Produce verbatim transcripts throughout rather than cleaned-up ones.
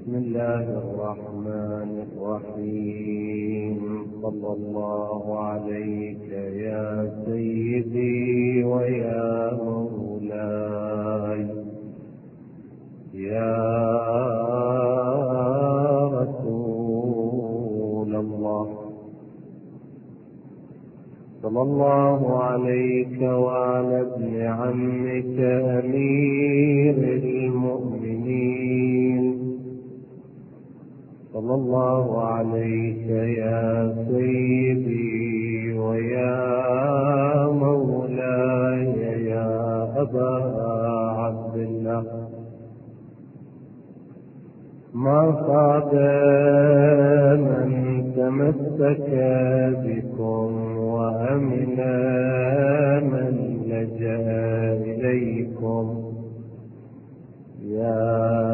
بسم الله الرحمن الرحيم. صلى الله عليك يا سيدي ويا مولاي يا رسول الله. صلى الله عليك وعلى ابن عمك أمير المؤمنين. صلى الله عليك يا سيدي ويا مولاي يا أبا عبد الله. ما خاب من تمسك بكم وأمن من لجأ إليكم. يا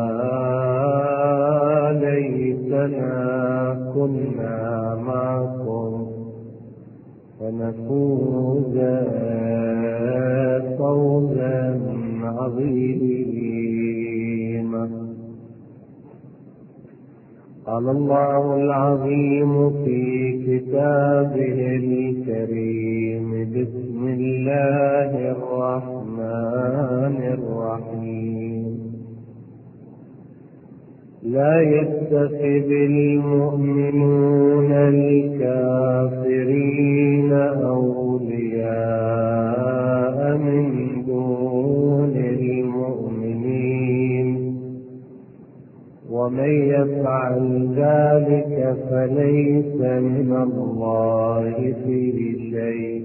ليتنا كنا معكم فنفوز فوزا عظيما. قال الله العظيم في كتابه الكريم: بسم الله الرحمن الرحيم. لا يتخذ المؤمنون الكافرين أولياء من دون المؤمنين، ومن يفعل ذلك فليس من الله فيه شيء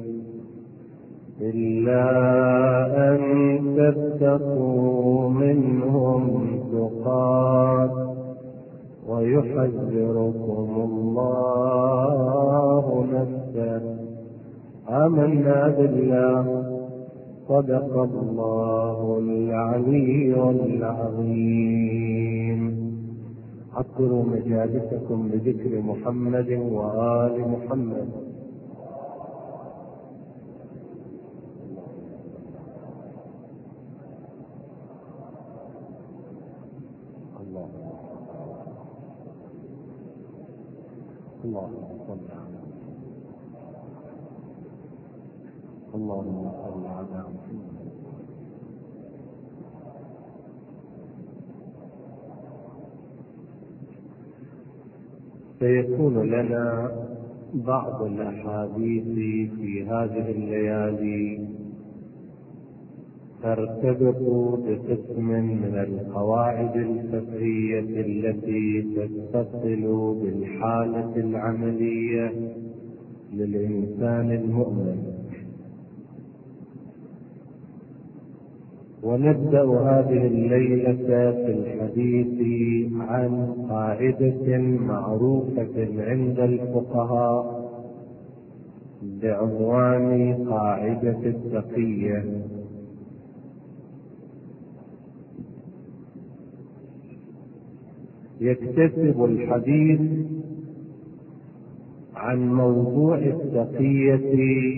إلا أن تتقوا منهم تقات ويحذركم الله نفسه. آمنا بالله. صدق الله العلي العظيم. عطروا مجالسكم بذكر محمد وآل محمد. اللهم صل على اللهم صل على محمد. سيكون لنا بعض الأحاديث في هذه الليالي ترتبط بقسم من القواعد الفقهية التي تتصل بالحالة العملية للإنسان المؤمن. ونبدأ هذه الليلة في الحديث عن قاعدة معروفة عند الفقهاء بعنوان قاعدة التقية. يكتسب الحديث عن موضوع التقية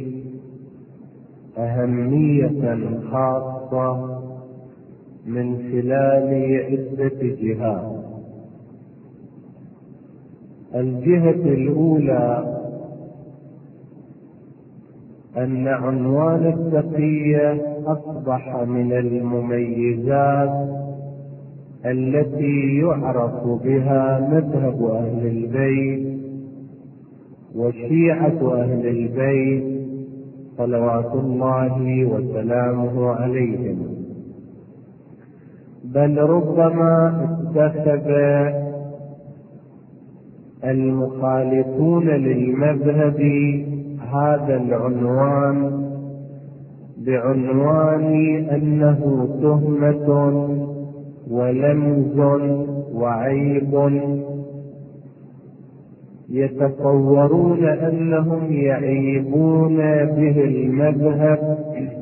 أهمية خاصة من خلال عدة جهات. الجهة الأولى أن عنوان التقية أصبح من المميزات التي يعرف بها مذهب أهل البيت وشيعة أهل البيت صلوات الله وسلامه عليهم. بل ربما اتخذ المخالفون للمذهب هذا العنوان بعنوان أنه تهمة ولمز وعيب، يتصورون أنهم يعيبون به المذهب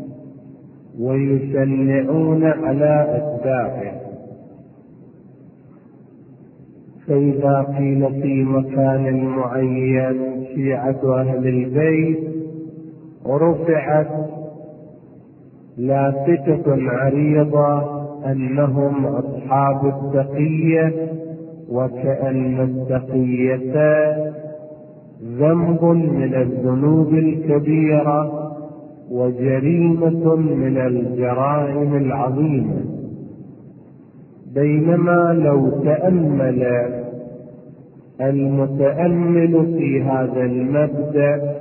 ويشنعون على أتباعه. فإذا قيل في مكان معين شيعة أهل البيت رفعت لافتة عريضة أنهم أصحاب التقية، وكأن التقية ذنب من الذنوب الكبيرة وجريمة من الجرائم العظيمة، بينما لو تأمل المتأمل في هذا المبدأ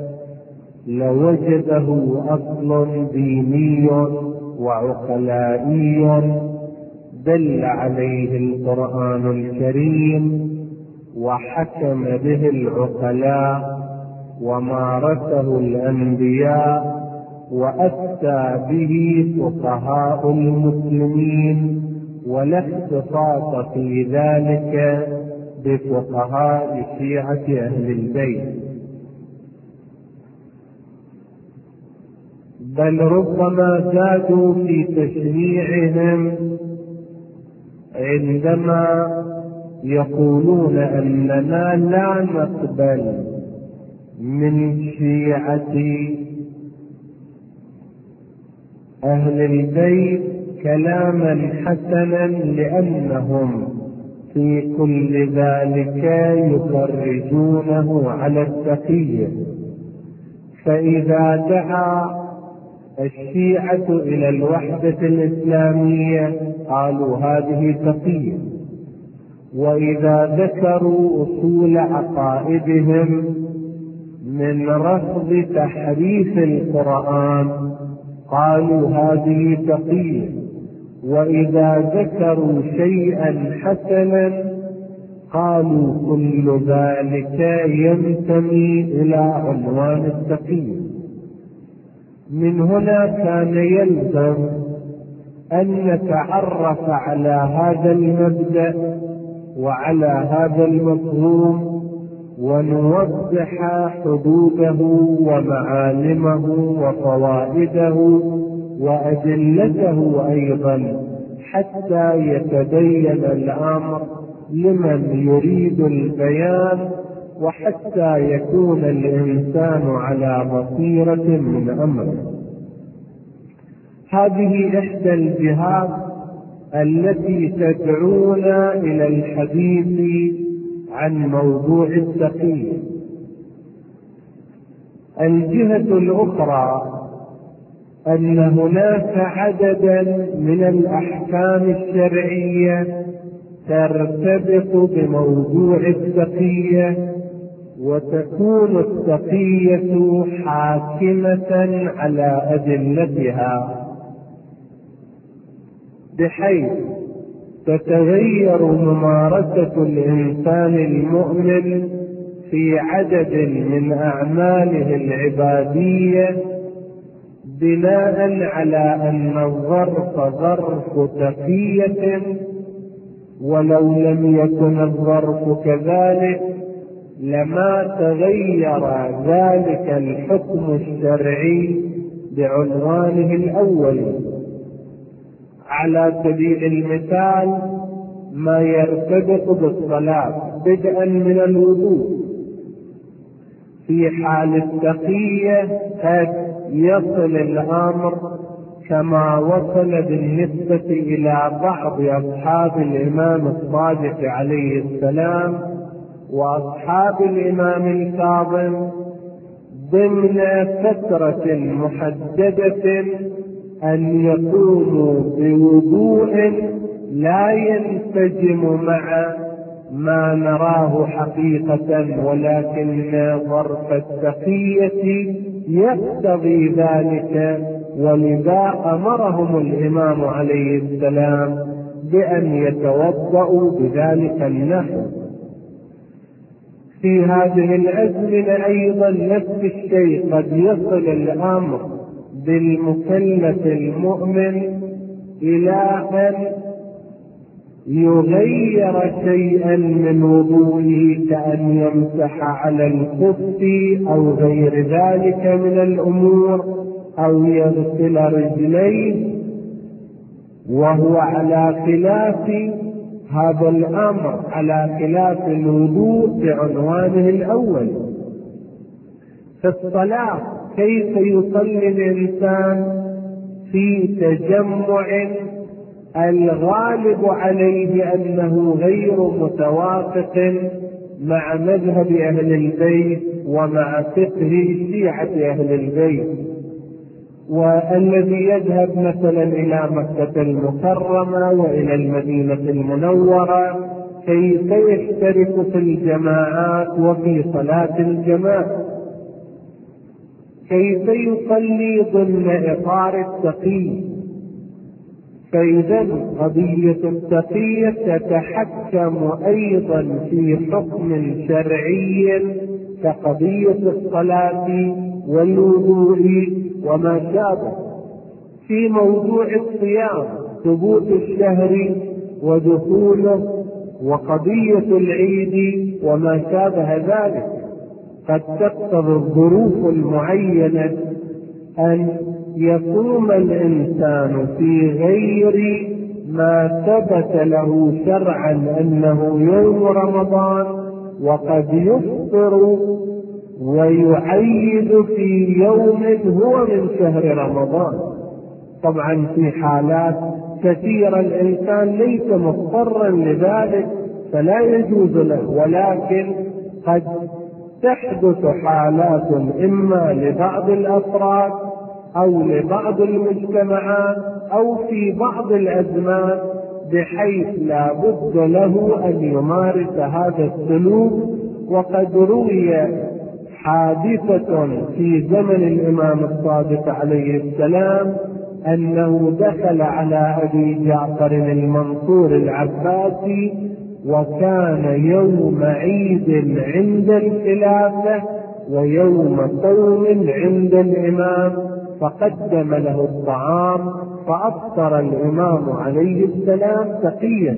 لوجده أصل ديني وعقلائي دل عليه القرآن الكريم وحكم به العقلاء ومارسه الأنبياء وأفتى به فقهاء المسلمين، ولا اختصاص في ذلك بفقهاء شيعة أهل البيت، بل ربما زادوا في تشنيعهم عندما يقولون أننا لا نقبل من شيعة أهل البيت كلاما حسنا لأنهم في كل ذلك يفرجونه على التقية. فإذا دعا الشيعة إلى الوحدة الإسلامية قالوا هذه تقية، وإذا ذكروا أصول عقائدهم من رفض تحريف القرآن قالوا هذه تقية، وإذا ذكروا شيئا حسنا قالوا كل ذلك ينتمي إلى عنوان التقية. من هنا كان يلزم أن نتعرف على هذا المبدأ وعلى هذا المفهوم ونوضح حدوده ومعالمه وفوائده وأدلته أيضا، حتى يتبين الأمر لمن يريد البيان، وحتى يكون الإنسان على بصيرة من أمره. هذه إحدى الجهات التي تدعونا إلى الحديث عن موضوع التقية. الجهة الأخرى أن هناك عددا من الأحكام الشرعية ترتبط بموضوع التقية، وتكون التقية حاكمة على أدلتها، بحيث تتغير ممارسة الإنسان المؤمن في عدد من أعماله العبادية بناء على أن الظرف ظرف تقية، ولو لم يكن الظرف كذلك لما تغير ذلك الحكم الشرعي بعنوانه الأول. على سبيل المثال ما يرتبط بالصلاة بدءا من الوضوء، في حال التقية قد يصل الأمر كما وصل بالنسبة إلى بعض أصحاب الإمام الصادق عليه السلام وأصحاب الإمام الكاظم ضمن فترة محددة أن يقوموا بوضوء لا ينسجم مع ما نراه حقيقة، ولكن ظرف التقية يقتضي ذلك، ولذا أمرهم الإمام عليه السلام بأن يتوضأوا بذلك النحو. في هذه الأزمنة أيضا نفس الشيء، قد يصل الأمر بالمكلف المؤمن إلى أن يغير شيئا من وضوئه، كأن يمسح على الخف أو غير ذلك من الأمور، أو يغسل رجليه، وهو على خلاف هذا الأمر، على خلاف الوضوء بعنوانه الأول. في الصلاة كيف يصلي الإنسان في تجمع الغالب عليه أنه غير متوافق مع مذهب أهل البيت ومع فقه شيعة أهل البيت. والذي يذهب مثلا إلى مكة المكرمة وإلى المدينة المنورة كيف يشترك في الجماعات وفي صلاة الجماعة؟ كيف يصلي ضمن إطار التقي؟ فإذا قضية التقية تتحكم أيضا في حكم شرعي كقضية الصلاة والوضوء وما شابه. في موضوع الصيام ثبوت الشهر ودخوله وقضية العيد وما شابه ذلك، قد تقتضي الظروف المعينة أن يصوم الإنسان في غير ما ثبت له شرعا أنه يوم رمضان، وقد يفطر ويعيد في يوم هو من شهر رمضان. طبعا في حالات كثيرة الإنسان ليس مضطرا لذلك فلا يجوز له، ولكن قد تحدث حالات إما لبعض الأفراد أو لبعض المجتمعات أو في بعض الأزمان بحيث لا بد له أن يمارس هذا السلوك. وقد روي حادثة في زمن الإمام الصادق عليه السلام أنه دخل على أبي جعفر المنصور العباسي وكان يوم عيد عند الخلافة ويوم صوم عند الإمام، فقدم له الطعام فأفطر الإمام عليه السلام تقية.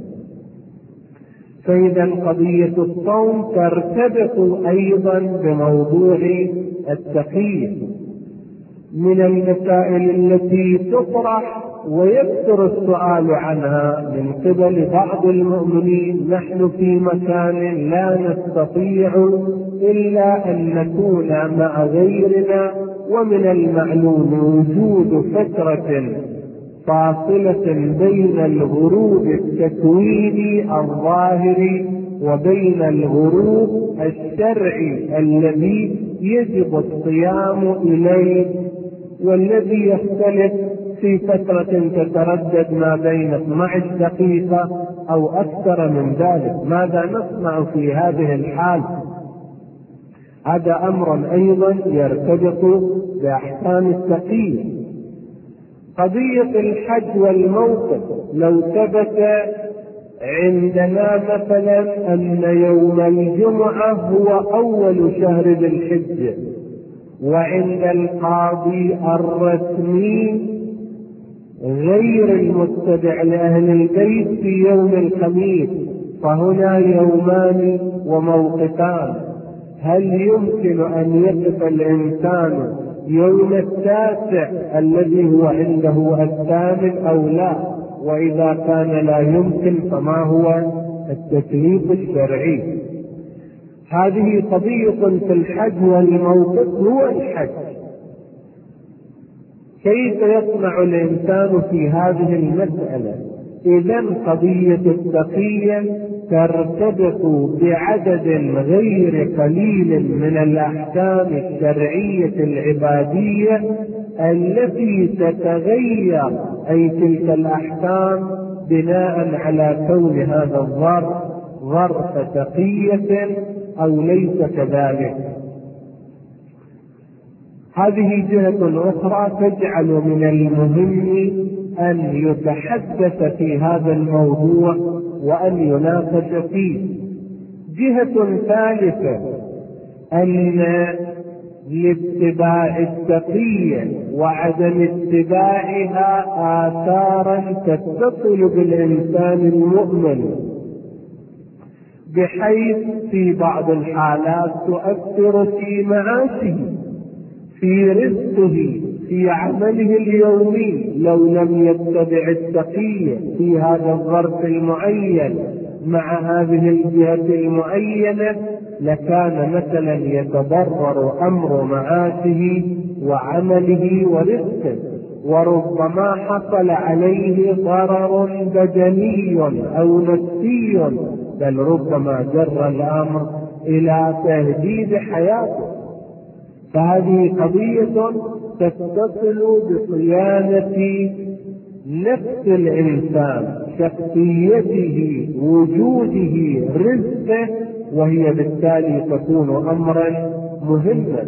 فإذا قضية الصوم ترتبط أيضا بموضوع التقية. من المسائل التي تطرح ويكثر السؤال عنها من قبل بعض المؤمنين: نحن في مكان لا نستطيع إلا أن نكون مع غيرنا، ومن المعلوم وجود فترة فاصلة بين الغروب التكويني الظاهري وبين الغروب الشرعي الذي يجب الصيام إليه، والذي يختلف في فترة تتردد ما بين اثنتي عشرة دقيقة أو أكثر من ذلك. ماذا نصنع في هذه الحال؟ هذا أمر أيضا يرتبط بأحكام التقية. قضية الحج والموقف: لو ثبت عندنا مثلا أن يوم الجمعة هو أول شهر ذي الحجة، وعند القاضي الرسمي غير المتبع لأهل البيت في يوم الخميس، فهنا يومان وموقفان. هل يمكن أن يقف الإنسان يوم التاسع الذي هو عنده الثامن أو لا؟ وإذا كان لا يمكن فما هو التكليف الشرعي؟ هذه قضية في الحج والموقف هو الحج. كيف يصنع الإنسان في هذه المسألة؟ إذن قضية التقية ترتبط بعدد غير قليل من الأحكام الشرعية العبادية التي تتغير، أي تلك الأحكام بناء على كون هذا الظرف ظرف تقية أو ليس كذلك. هذه جهة أخرى تجعل من المهم أن يتحدث في هذا الموضوع وأن يناقش فيه. جهة ثالثة: أن لاتباع التقية وعدم اتباعها آثارا تتصل بالإنسان المؤمن، بحيث في بعض الحالات تؤثر في معاشه، في رزقه، في عمله اليومي. لو لم يتبع التقية في هذا الظرف المعين مع هذه الجهة المعينة لكان مثلا يتضرر أمر معاشه وعمله ورزقه. وربما حصل عليه ضرر بدني أو نفسي، بل ربما جر الأمر إلى تهديد حياته. فهذه قضية تتصل بصيانة نفس الإنسان، شخصيته، وجوده، رزقه، وهي بالتالي تكون أمرا مهما.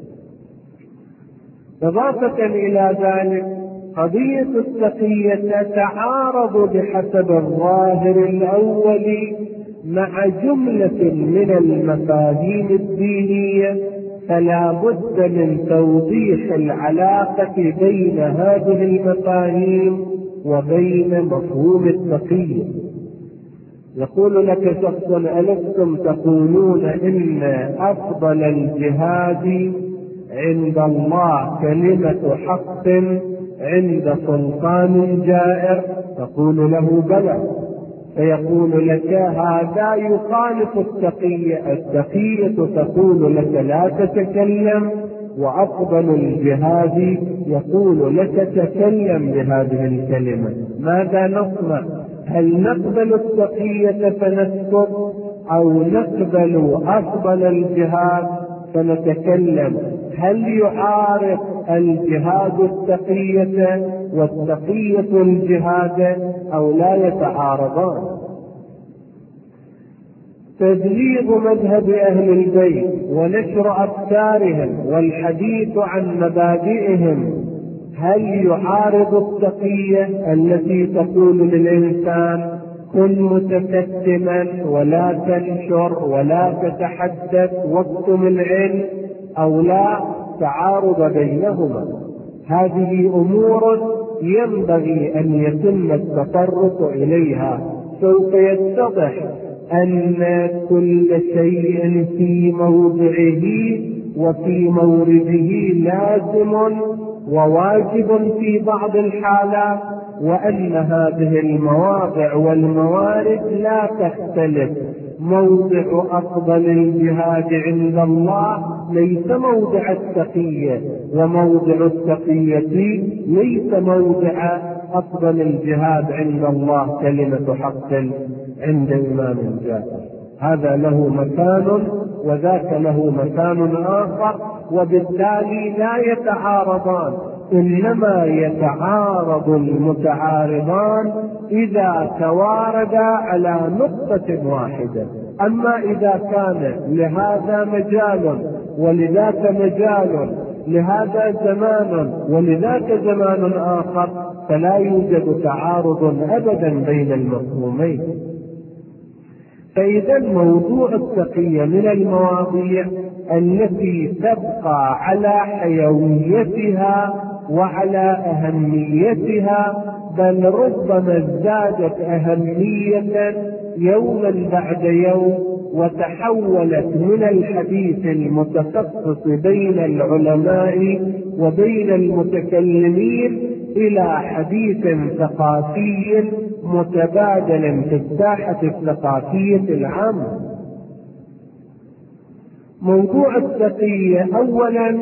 إضافة إلى ذلك قضية التقية تتعارض بحسب الظاهر الأول مع جملة من المفاهيم الدينية، فلا بد من توضيح العلاقة بين هذه المفاهيم وبين مفهوم التقية. يقول لك شخص: ألستم تقولون إن أفضل الجهاد عند الله كلمة حق عند سلطان جائر؟ تقول له: بلى. فيقول لك: هذا يخالف التقية. التقية تقول لك لا تتكلم، وأفضل الجهاد يقول لك تكلم بهذه الكلمة. ماذا نصنع؟ هل نقبل التقية فنسكت، أو نقبل أفضل الجهاد فنتكلم؟ هل يعارض الجهاد التقية والتقية الجهاد أو لا يتعارضان؟ تبليغ مذهب أهل البيت ونشر أفكارهم والحديث عن مبادئهم هل يعارض التقية التي تقول للإنسان: كن متكتما ولا تنشر ولا تتحدث واكتم العلم، أو لا تعارض بينهما؟ هذه أمور ينبغي أن يتم التطرق إليها. سوف يتضح أن كل شيء في موضعه وفي مورده لازم وواجب في بعض الحالات، وأن هذه المواضع والموارد لا تختلف. موضع أفضل الجهاد عند الله ليس موضع التقية، وموضع التقية ليس موضع أفضل الجهاد عند الله كلمة حق عند إمام جائر. هذا له مكان وذاك له مكان آخر، وبالتالي لا يتعارضان، إنما يتعارض المتعارضان إذا تواردا على نقطة واحدة. أما إذا كان لهذا مجال ولذاك مجال، لهذا زمان ولذاك زمان آخر، فلا يوجد تعارض أبدا بين المفهومين. فإذا موضوع التقية من المواضيع التي تبقى على حيويتها وعلى أهميتها، بل ربما ازدادت أهمية يوما بعد يوم، وتحولت من الحديث المتخصص بين العلماء وبين المتكلمين إلى حديث ثقافي متبادل في الساحة الثقافية العامة. موضوع التقية أولا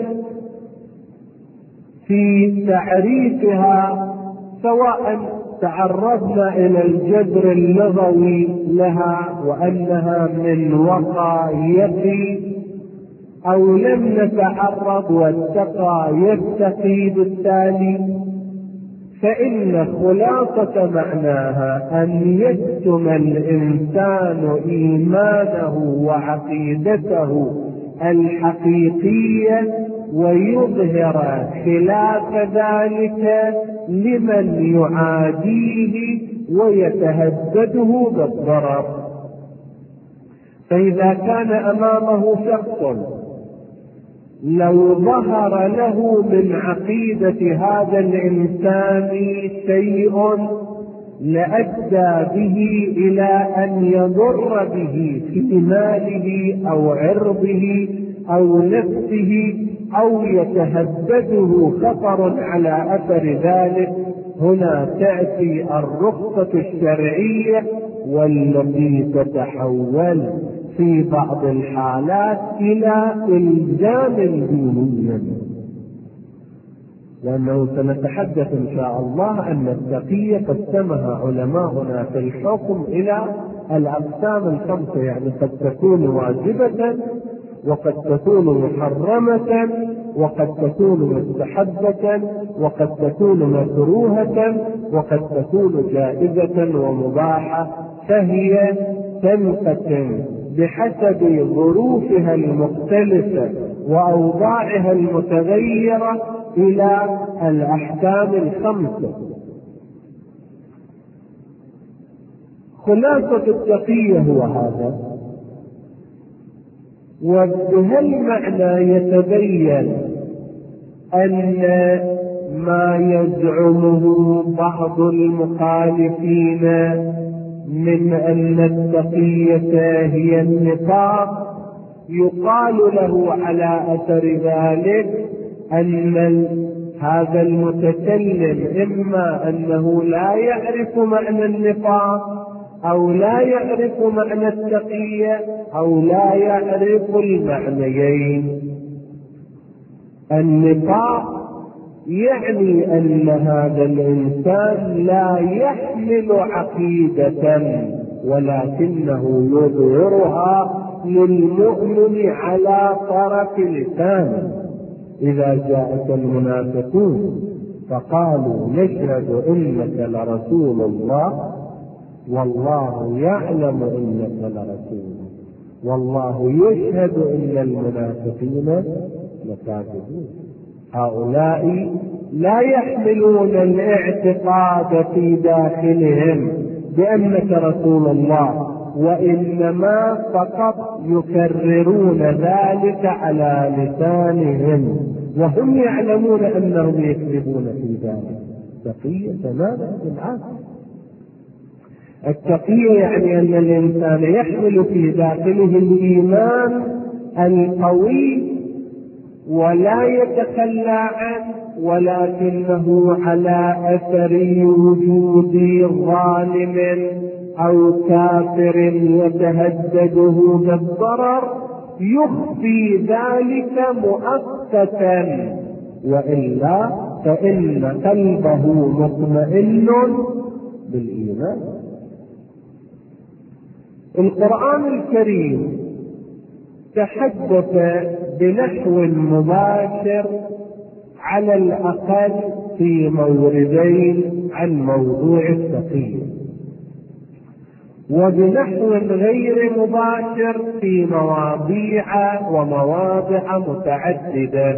في تعريفها، سواء تعرضنا إلى الجذر اللغوي لها وأنها من وقى يقي، أو لم نتعرض واتقى يتقي، بالتالي فإن خلاصة معناها أن يكتم الإنسان إيمانه وعقيدته الحقيقية ويظهر خلاف ذلك لمن يعاديه ويتهدده بالضرر. فإذا كان أمامه شخص لو ظهر له من عقيدة هذا الإنسان شيء لأدى به إلى أن يضر به في ماله أو عرضه أو نفسه أو يتهدده خطر على أثر ذلك، هنا تأتي الرخصة الشرعية والتي تتحول في بعض الحالات إلى إلزام ديني. لأنه سنتحدث إن شاء الله أن التقية قسمها علماؤنا في الحكم إلى الأقسام الخمسة، يعني قد تكون واجبة، وقد تكون محرمة، وقد تكون مستحبة، وقد تكون مكروهة، وقد تكون جائزة ومباحة، فهي تنقسم بحسب ظروفها المختلفة وأوضاعها المتغيرة إلى الأحكام الخمسة. خلاصة التقية هو هذا، وبهالمعنى يتبين أن ما يزعمه بعض المخالفين من أن التقية هي النفاق يقال له على أثر ذلك أن هذا المتكلم إما أنه لا يعرف معنى النفاق أو لا يعرف معنى التقية أو لا يعرف المعنيين. النفاق يعني أن هذا الإنسان لا يحمل عقيدة ولكنه يظهرها للمؤمن على طرف لسانه. إذا جاءك المنافقون فقالوا نشهد إنك لرسول الله والله يعلم إنك لرسول والله يشهد إن المنافقين لكاذبون. هؤلاء لا يحملون الاعتقاد في داخلهم بأنك رسول الله، وإنما فقط يكررون ذلك على لسانهم وهم يعلمون أنهم يكذبون في ذلك. التقية تماما بالعكس. التقية يعني أن الإنسان يحمل في داخله الإيمان القوي ولا يتخلى عنه، ولكنه على أثر وجود ظالم أو كافر يتهدده بالضرر يخفي ذلك مؤقتا، وإلا فإن قلبه مطمئن بالإيمان. القرآن الكريم تحدث بنحو مباشر على الأقل في موردين عن موضوع التقية، وبنحو غير مباشر في مواضيع ومواضع متعددة.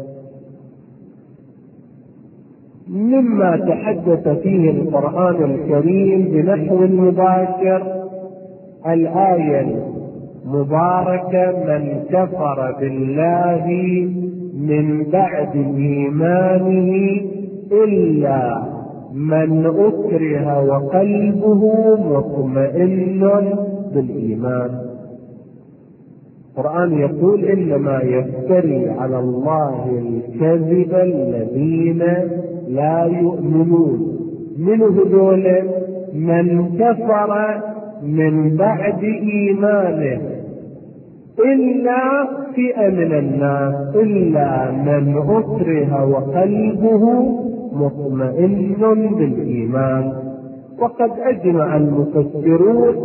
مما تحدث فيه القرآن الكريم بنحو مباشر الآية مباركة من كفر بالله من بعد إيمانه إلا من أكره وقلبه مطمئن بالإيمان. القرآن يقول إنما يفتري على الله الكذب الذين لا يؤمنون. من هذول؟ من كفر من بعد إيمانه، إلا فئة من الناس، إلا من أكره وقلبه مطمئن بالإيمان. وقد أجمع المفسرون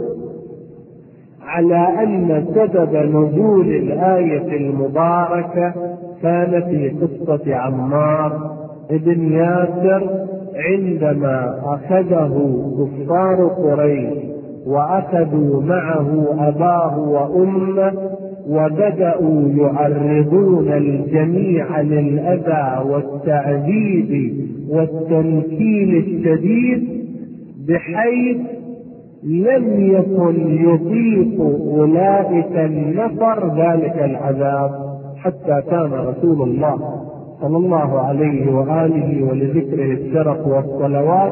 على أن سبب نزول الآية المباركة كان في قصة عمار بن ياسر عندما أخذه كفار قريش وأخذوا معه أباه وأمه وبدأوا يعرضون الجميع للأذى والتعذيب والتنكيل الشديد بحيث لم يكن يطيق أولئك النفر ذلك العذاب، حتى كان رسول الله صلى الله عليه وآله ولذكره الشرف والصلوات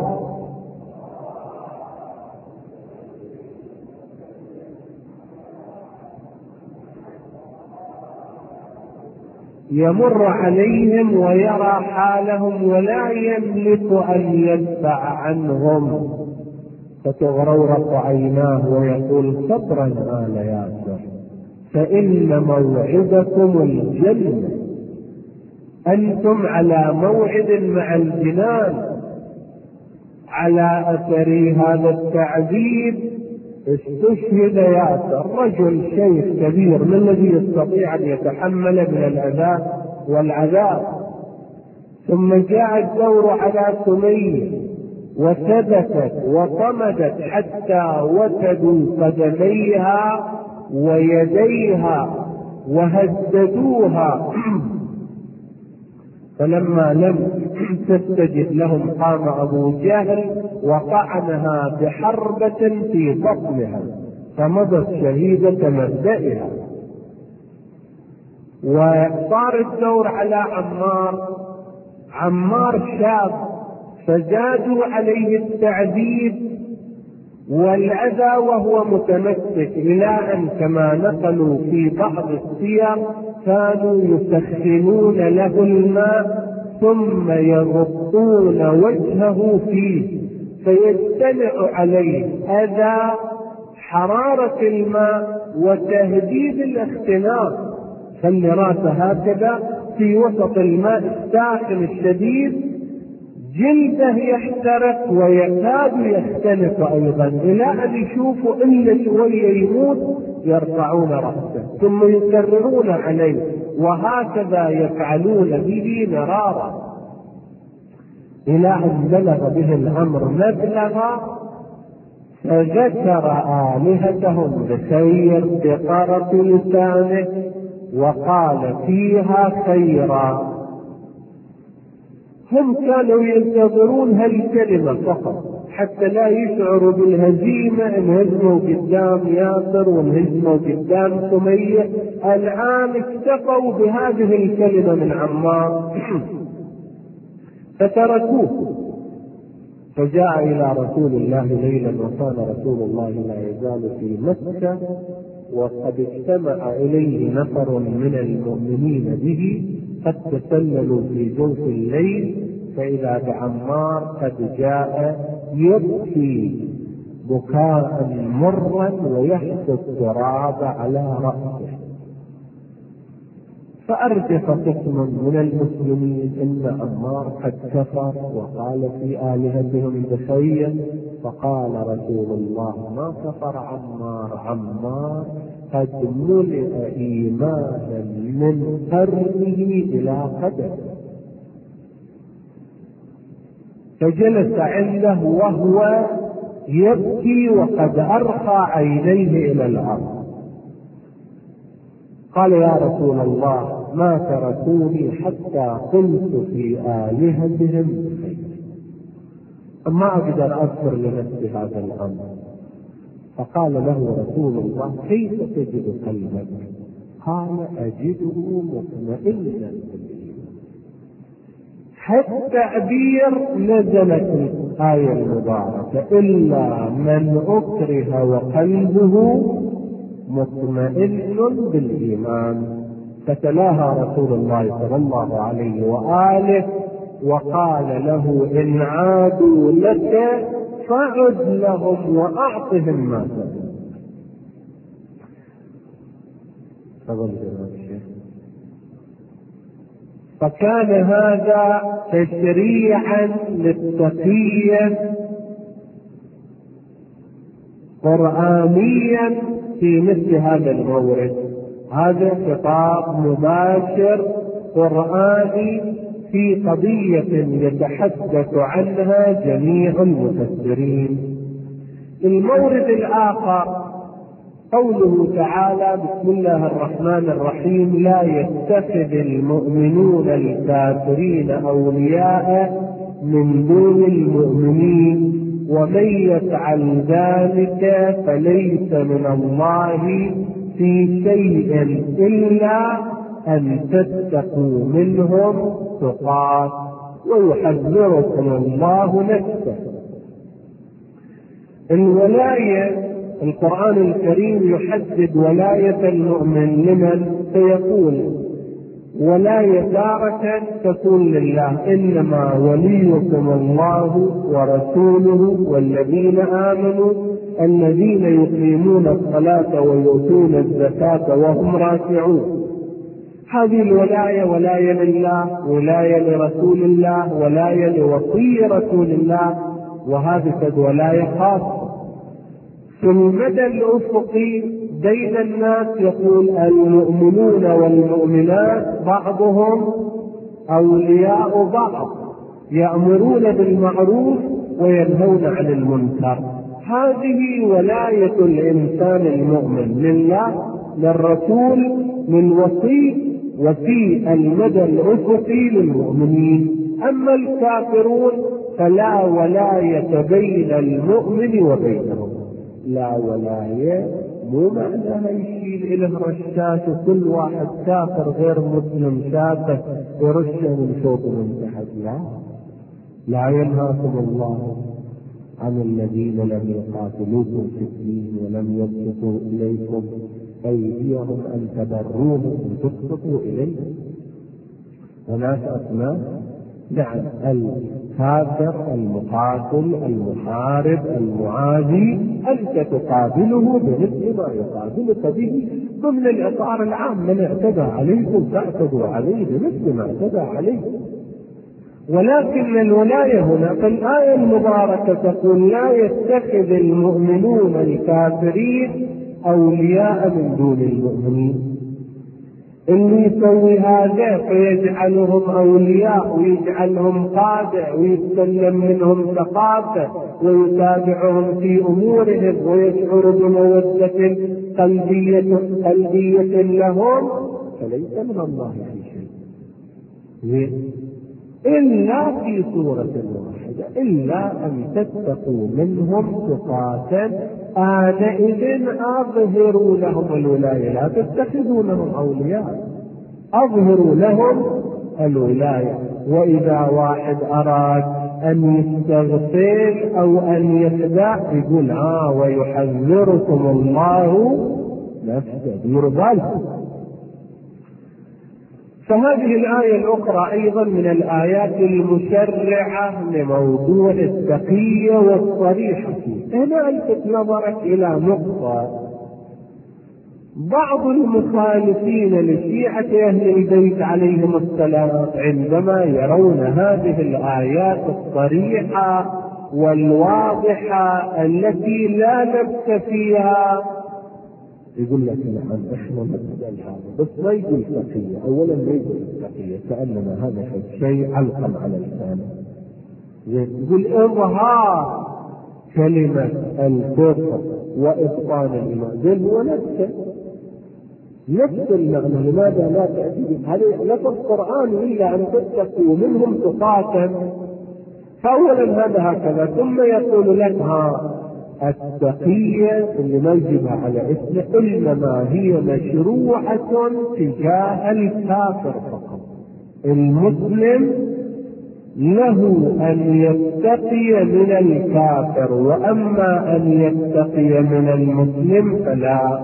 يمر عليهم ويرى حالهم ولا يملك أن يدفع عنهم، فتغرورق عيناه ويقول صبرا آل ياسر فإن موعدكم الجنة. أنتم على موعد مع الجنان. على أثر هذا التعذيب استشهد ياسر، رجل شيخ كبير، من الذي يستطيع أن يتحمل من الأذى والعذاب. ثم جاء الدور على سمية وثبتت وصمدت حتى وتدوا قدميها ويديها وهددوها، فلما لم تستجب لهم قام أبو جهل وطعنها بحربة في بطنها فمضت شهيدة مبدئها. وصار الدور على عمار. عمار شاب، فزادوا عليه التعذيب والأذى وهو متمسك، إلى أن كما نقلوا في بعض السير كانوا يسخنون له الماء ثم يغطون وجهه فيه فيجتمع عليه أذى حرارة الماء وتهديد الاختناق، خلي راسه هكذا في وسط الماء الساخن الشديد، جلده يحترق ويكاد يختنق أيضا، إلى أن يشوفوا إلا شوية يموت يرفعون رأسه ثم يكررون عليه، وهكذا يفعلون به مرارا، إلى أن بلغ به الأمر مبلغا فذكر آلهتهم بخير بطرف لسانه وقال فيها خيرا. هم كانوا ينتظرون هالكلمة فقط حتى لا يشعروا بالهزيمة، انهزموا قدام ياسر وانهزموا قدام سمية، الآن اكتفوا بهذه الكلمة من عمار فتركوه. فجاء إلى رسول الله ليلا، وكان رسول الله لا يزال في مكة، وقد اجتمع إليه نفر من المؤمنين به قد تسللوا في جوف الليل، فإذا بعمار قد جاء يبكي بكاء مرا ويحث التراب على رأسه. فأرجف قسم من المسلمين إن عمار قد كفر وقال في آلهتهم بخير، فقال رسول الله ما كفر عمار، عمار قد ملئ إيمانا من قرنه إلى قدمه. فجلس عنده وهو يبكي وقد أرخى عينيه إلى الأرض. قال يا رسول الله ما تركوني حتى قلت في آلهتهم بخير، ما أقدر أذكر لنفسي هذا الأمر. فقال له رسول الله كيف تجد قلبك؟ قال أجده مطمئنا بالإيمان. التعبير نزلت الآية المباركة إلا من أكره وقلبه مطمئن بالإيمان، فتلاها رسول الله صلى الله عليه وآله وقال له إن عادوا لك فعد لهم وأعطهم ما سألوا. تفضل جناب الشيخ. فكان هذا تشريعا للتقية قرآنيا في مثل هذا المورد. هذا خطاب مباشر قرآني في قضية يتحدث عنها جميع المفسرين. المورد الآخر قوله تعالى بسم الله الرحمن الرحيم لا يتخذ المؤمنون الكافرين أولياء من دون المؤمنين ومن يفعل ذلك فليس من الله في شيء إلا أن تتقوا منهم تقات ويحذركم الله نفسه. الولاية القرآن الكريم يحدد ولاية المؤمن لمن؟ فيقول ولاية تارة تكون لله إنما وليكم الله ورسوله والذين آمنوا الذين يقيمون الصلاة ويؤتون الزكاة وهم راكعون. هذه الولاية ولاية لله، ولاية لرسول الله، ولاية لوصي رسول الله، وهذه ولاية خاصة. في المدى الأفقي بين الناس يقول المؤمنون والمؤمنات بعضهم أولياء بعض، يأمرون بالمعروف وينهون عن المنكر. هذه ولاية الإنسان المؤمن لله، للرسول، للوصي، وفي المدى الأفقي للمؤمنين. أما الكافرون فلا ولاية بين المؤمن وبينهم. لا ولاية مو معناها يشيل إله رشاش وكل واحد كافر غير مسلم شافه يرشه من فوق ومن تحت. لا، لا ينهاكم الله عن الذين لم يقاتلوكم في الدين ولم يبسطوا إليكم أيديهم أن تبروهم وتقسطوا إليهم. هناك أسماء، نعم، الكافر المقاتل المحارب المعادي أنت تقابله بمثل ما يقابلك به ضمن الإطار العام. من اعتدى عليكم فاعتدوا عليه بمثل ما اعتدى عليه. ولكن الولاية هنا في الآية المباركة تقول لا يتخذ المؤمنون الكافرين أولياء من دون المؤمنين. اللي يسوي هذا فيجعلهم أولياء ويجعلهم قادة ويتكلم منهم ثقافة ويتابعهم في أمورهم ويشعر بمودة قلبية قلبية لهم، فليس من الله في شيء إلا في صورة واحدة، إلا أن تتقوا منهم تقاة آنئذ أظهروا لهم الولاية، لا تتخذونهم أولياء، أظهروا لهم الولاية. وإذا واحد أراد أن يستغفر أو أن يخدع يقول آه ويحذركم الله نفسه، يرضالكم. فهذه الآية الأخرى أيضا من الآيات المشرعة لموضوع التقية والصريحة. هنا ألفت نظرك إلى نقطة. بعض المخالفين لشيعة أهل البيت عليهم السلام عندما يرون هذه الآيات الصريحة والواضحة التي لا لبس فيها يقول لك نعم احنا نقبل هذا، بس ما يقول تقية. اولا ما يقول تقية كأنما هذا الشيء علقم على لسانه. يقول اظهار كلمة الكفر وابطال الايمان، زين هو نفسه نفس المعنى. لماذا لا تأتي هذا لفظ قرآن الا ان تتقوا منهم تقاة؟ فاولا هذا هكذا، ثم يقول لك ها التقية اللي نجبها على اسمه إنما هي مشروعة تجاه الكافر فقط. المسلم له أن يتقي من الكافر، وأما أن يتقي من المسلم فلا.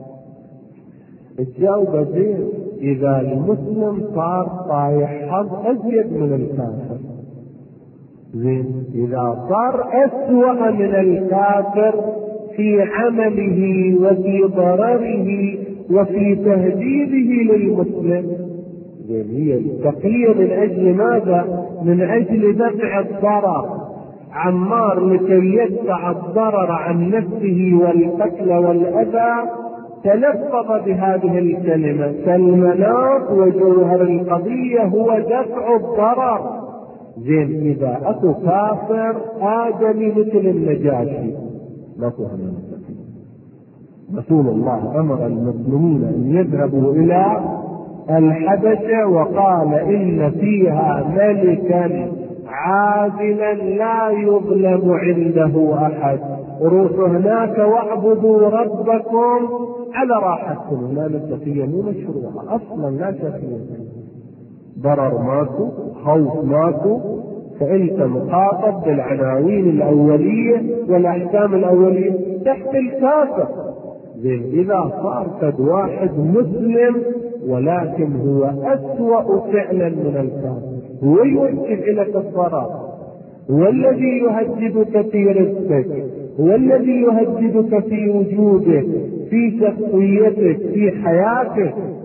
الجواب زين إذا المسلم صار طايح حظ أزيد من الكافر، زين إذا صار أسوأ من الكافر في عمله وفي ضرره وفي تهديده للمسلم، زين هي التقية من أجل ماذا؟ من أجل دفع الضرر. عمار لكي يدفع الضرر عن نفسه والقتل والأذى تلفظ بهذه الكلمة، فالمناط وجوهر القضية هو دفع الضرر. زين إذا أكو كافر آدمي مثل النجاشي ما فهم. رسول الله أمر المسلمين أن يذهبوا إلى الحبشة وقال إن فيها ملكا عادلا لا يظلم عنده أحد، روحوا هناك واعبدوا ربكم على راحتكم. لا نتقي مو مشروعة أصلا، لا شرعية، ضرر ماكو، خوف ماكو، فأنت مخاطب بالعناوين الأولية والأحكام الأولية تحت الكافر. زين إذا صار قد واحد مسلم ولكن هو أسوأ فعلا من الكافر، هو يوجب إليك الضرر، هو الذي يهددك في رزقك، هو الذي يهددك في وجودك، في شخصيتك، في حياتك،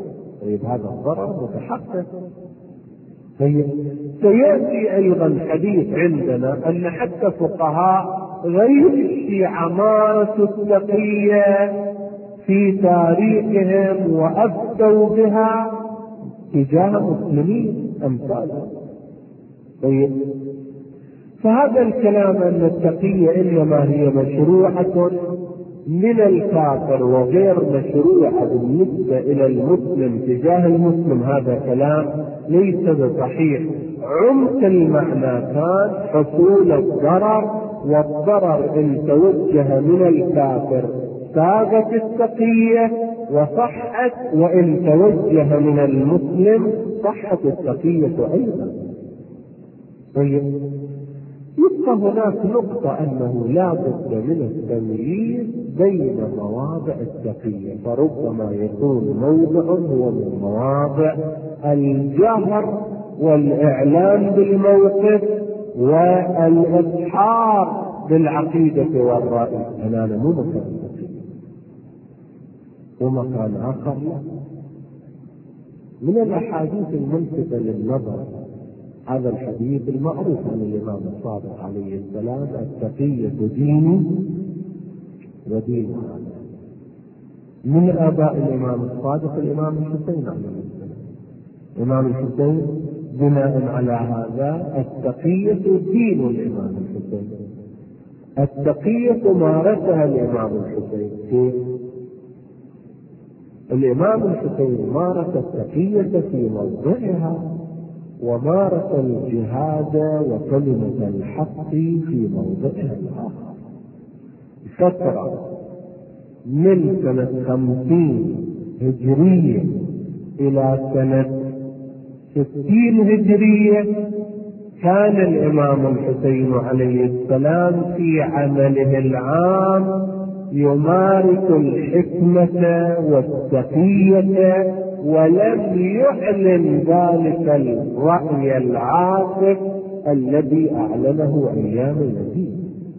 طيب هذا الضرر متحقق. طيب سيأتي أيضا حديث عندنا أن حتى فقهاء غير الشيعة مارسوا التقية في تاريخهم وأفتوا بها تجاه مسلمين أمثالهم. طيب فهذا الكلام أن التقية إنما هي مشروعة من الكافر وغير مشروعة بالنسبة إلى المسلم تجاه المسلم، هذا كلام ليس بصحيح. عمق المعنى كان حصول الضرر، والضرر إن توجه من الكافر ساغت التقية وصحت، وإن توجه من المسلم صحت التقية أيضا. طيب يبقى هناك نقطة أنه لا بد من التمييز بين مواضع التقية، فربما يكون موضع هو من مواضع الجهر والإعلان بالموقف والإظهار بالعقيدة والرأي، هذا مو مكان التقية، ومكان آخر لا. من الأحاديث الملفتة للنظر هذا الحديث المعروف عن الإمام الصادق عليه السلام: التقية دين ودين هذا. من آباء الإمام الصادق الإمام الحسين عليه السلام. الإمام الحسين بناء على هذا التقية دين الإمام الحسين. التقية مارسها الإمام الحسين. كيف؟ الإمام الحسين مارس التقية في موضعها، ومارس الجهاد وكلمة الحق في موضعها الآخر. فترة من سنة خمسين هجرية إلى سنة ستين هجرية كان الإمام الحسين عليه السلام في عمله العام يمارس الحكمة والتقية، ولم يعلن ذلك الرأي العاطف الذي أعلنه أيام المدينة.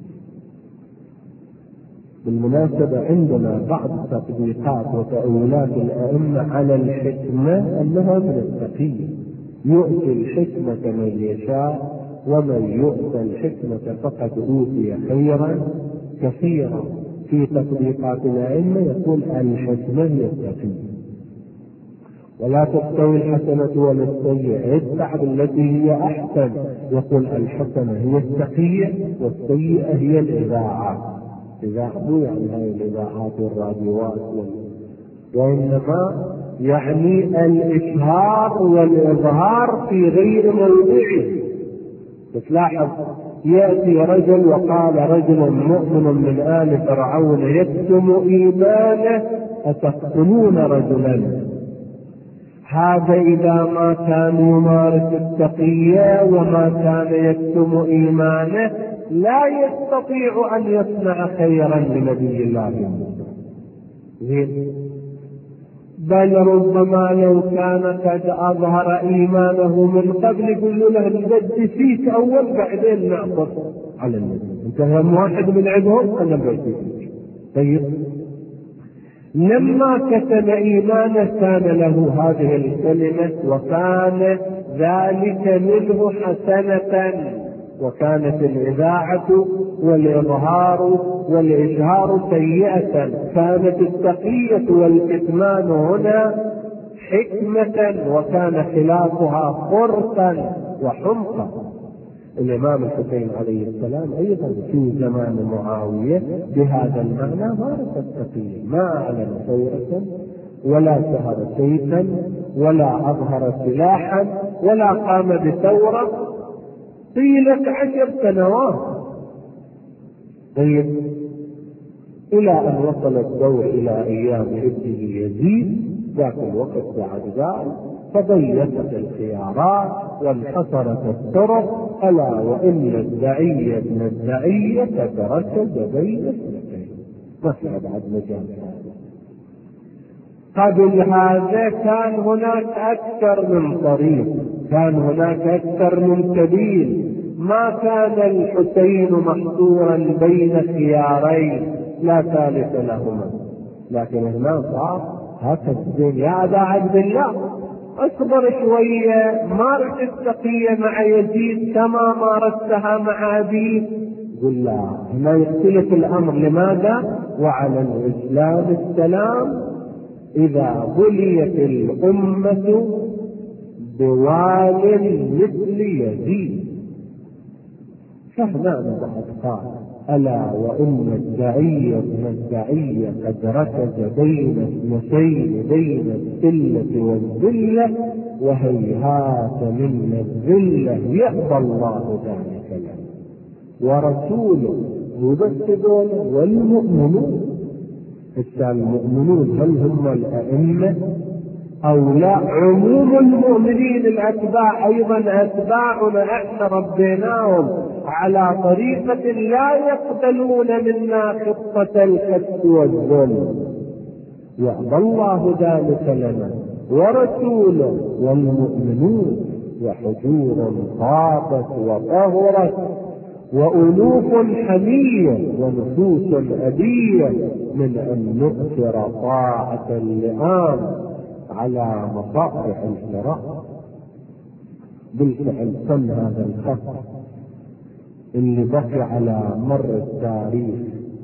بالمناسبة عندنا بعض التطبيقات وتأويلات الأئمة على الحكمة أنها من التقية، يؤتي الحكمة من يشاء ومن يؤتى الحكمة فقد أوتي خيرا كثيرا. في تطبيقات الأئمة يقول الحكمة هي التقية، ولا تستوي الحسنة ولا السيئة، ادفع بالتي هي أحسن. يقول الحسنة هي التقية والسيئة هي الإذاعة. إذاعة مو يعني هاي الإذاعات والراديوات وال... وإنما يعني الإشهار والإظهار في غير موضعه. تلاحظ يأتي رجل وقال رجل مؤمن من آل فرعون يكتم إيمانه أتقتلون رجلا. هذا إذا ما كان يمارس التقية وما كان يكتم إيمانه لا يستطيع أن يصنع خيرا لنبي الله، بل ربما لو كان قد أظهر إيمانه من قبل يقول له نبدي فيك أول بعدين نعطف على النبي، انت هم واحد من عندهم أنا نبدي فيك. طيب لما كتم إيمانه كان له هذه الكلمة وكان ذلك منه حسنة، وكانت الإذاعة والإظهار والإشهار سيئة. كانت التقية والكتمان هنا حكمة، وكان خلافها خرقا وحمقا. الإمام الحسين عليه السلام أيضا في زمان معاوية بهذا المعنى مارس التقية، ما أعلن ثورة ولا شهر سيفا ولا أظهر سلاحا ولا قام بثورة طيلة عشر سنوات. طيب إلى أن وصل الدور إلى أيام ابنه يزيد، ذاك الوقت بعد ذلك فضيقت الخيارات وانحصرت الطرق، ألا وإن الدعية ابن الدعية تركز بين اثنتين، ما في بعد مجال هذا. قبل هذا كان هناك أكثر من طريق، كان هناك أكثر من سبيل، ما كان الحسين محصورا بين خيارين لا ثالث لهما. لكن هنا صار هكذا زين يا أبا عبد الله اصبر شوية، مارس التقية مع يزيد كما مارستها مع أبيك. قل لا، هنا يختلف الأمر. لماذا؟ وعلى الإسلام السلام إذا بليت الأمة بوال مثل يزيد. فهنا بعد قال ألا وإن الدعي ابن الدعي قد ركز بين اثنتين بين الذلة والذلة وهيهات من الذلة يأبى الله ذلك له ورسوله مبشرون والمؤمنون. المؤمنون هل هم الأئمة أو لا؟ عموم المؤمنين الأتباع أيضا أتباعنا احنا ربيناهم على طريقة لا يقبلون منا خطة الكسب والذل. يأبى الله ذلك لنا ورسوله والمؤمنون. وحجور طابت وطهرت وألوف حمية ونفوس أبية من أن نؤثر طاعة اللئام على مصائح الفراق. بالفعل كم هذا الخط اللي بقي على مر التاريخ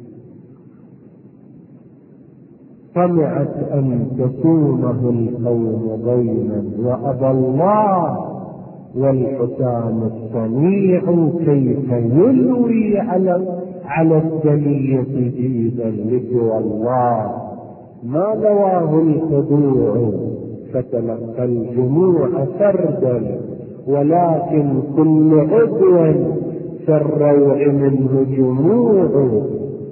طمعت أن تصومه القوم ضيما وأبى الله والحسام الصنيع كيف يلوي على على الدنية جيدا لسوى الله ما لواه الخضوع فتلقى الجموع فردا ولكن كل عضو في الروع منه جموع.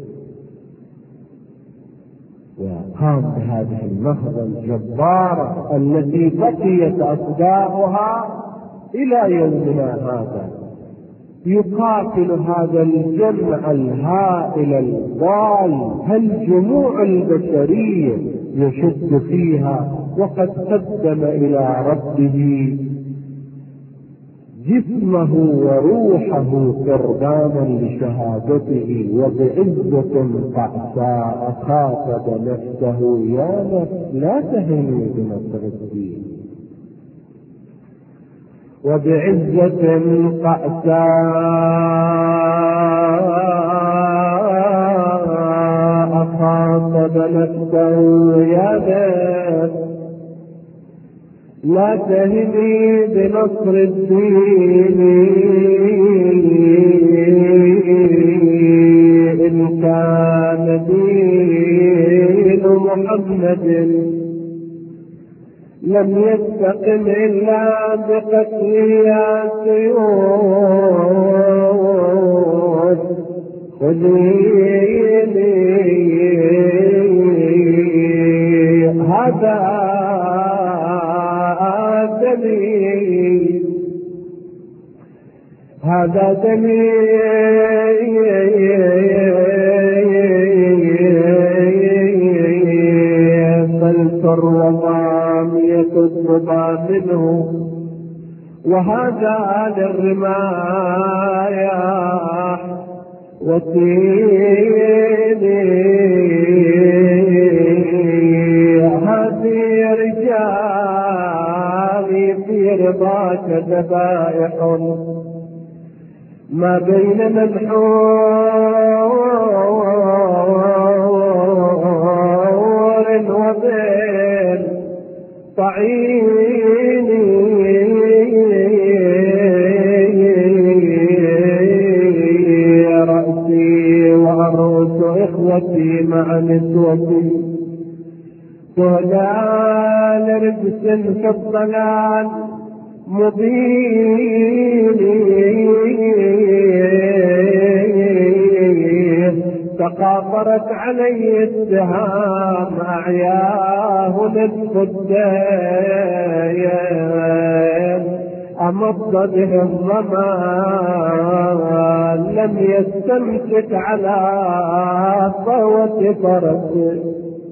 وقام بهذه النهضة الجبارة التي بقيت أصداؤها إلى يومنا هذا، يقاتل هذا الجمع الهائل الضال هالجموع البشرية يشد فيها، وقد قدم إلى ربه جسمه وروحه قربانا لشهادته. وبعزة قعساء خاطب نفسه يا نفس لا تهني بنصر الدين. وبعزة قعساء خاطب نفسه يا نفس لا تهني بنصر الدين إن كان دين محمد لم يستقم إلا بقتل يا سيوف خذيني. هذا دليل هذا دليل فلتر وطامية الضبا منه وهذا للرماية وتيني. هذه رجالي في رضاك ذبائح ما بين منحور وبين طعيني. رأسي وأرؤوس إخوتي مع نسوتي سهلان رجس في الضلال مبين. تقاطرت علي السهام أعياه نصف الدين أمض بهم ضمان لم يستمسك على صوت فرسه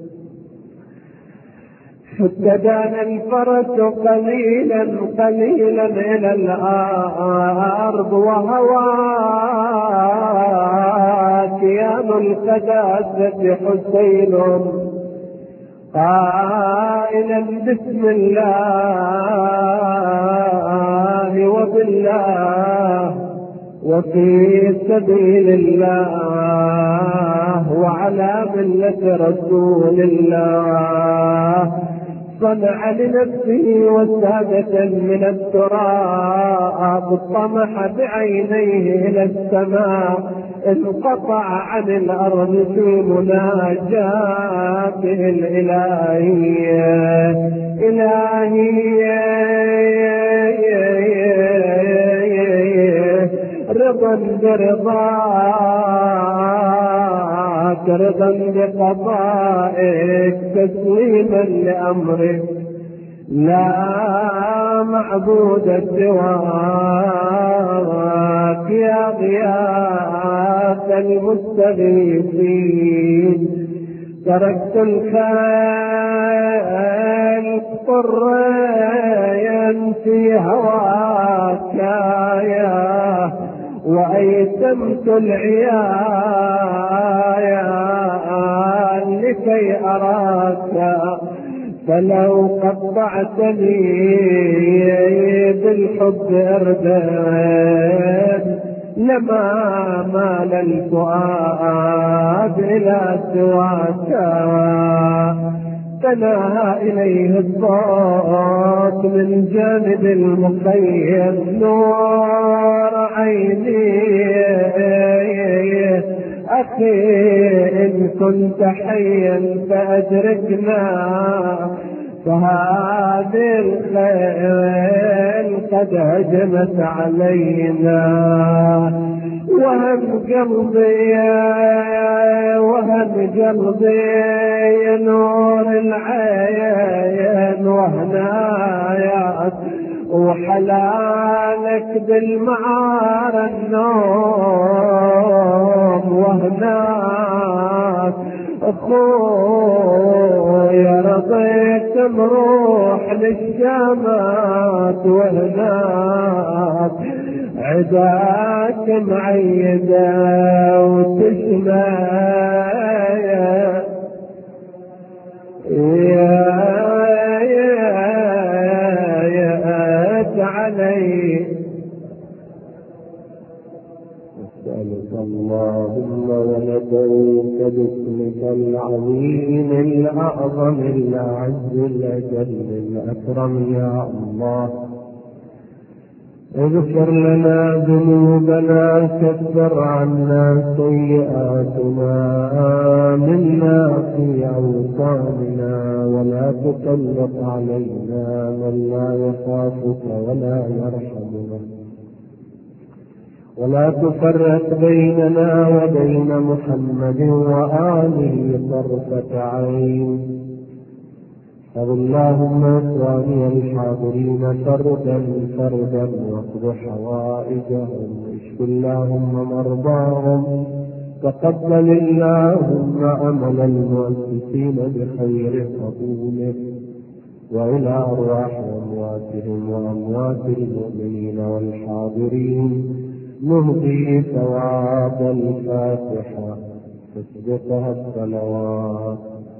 حتى دان الفرس قليلا قليلا إلى الأرض وهوى كيان القداسة حسين قائلا بسم الله وبالله وفي سبيل الله وعلى ملة رسول الله، صنع لنفسه وسادة من التراب، طمح بعينيه إلى السماء، انقطع عن الأرض في مناجاته الإلهية. إلهية رضا برضاك، رضا بقضائك، تسليما لأمرك، لا معبود سواك يا غياث المستغيثين. تركت الخلق طريا في هواك يا وأيتمت العيال لكي أراك، فلو قطعتني بالحب أردت لما مال الفؤاد إلى سواك. تناهى إليه الصوت من جانب المخيم، نور عيني أخي إن كنت حيا فأدركنا، فهذه الخيل قد هجمت علينا. وهم قلبي وهم قلبي نور العين وهنايا، وحلالك بالمعار النوم وهناك. اخويا رضيت نروح للشامات وهناك عداك معيدة وتشمايا يا يا يا علي. أسألك اللهم وندعوك باسمك العظيم الأعظم الأعز الأجل الأكرم يا الله، اغفر لنا ذنوبنا، كفر عنا سيئاتنا، آمنا في أوطاننا، ولا تسلط علينا من لا يخافك ولا يرحمنا، ولا تفرق بيننا وبين محمد وآله طرفة عين. اغفر اللهم إخواني الحاضرين فردا فردا، واقض حوائجهم، اشف اللهم مرضاهم، تقبل اللهم عمل المؤسسين بخير قبوله، وإلى أرواح أمواتهم وأموات المؤمنين والحاضرين نهدي ثواب الفاتحة تسبقها الصلوات.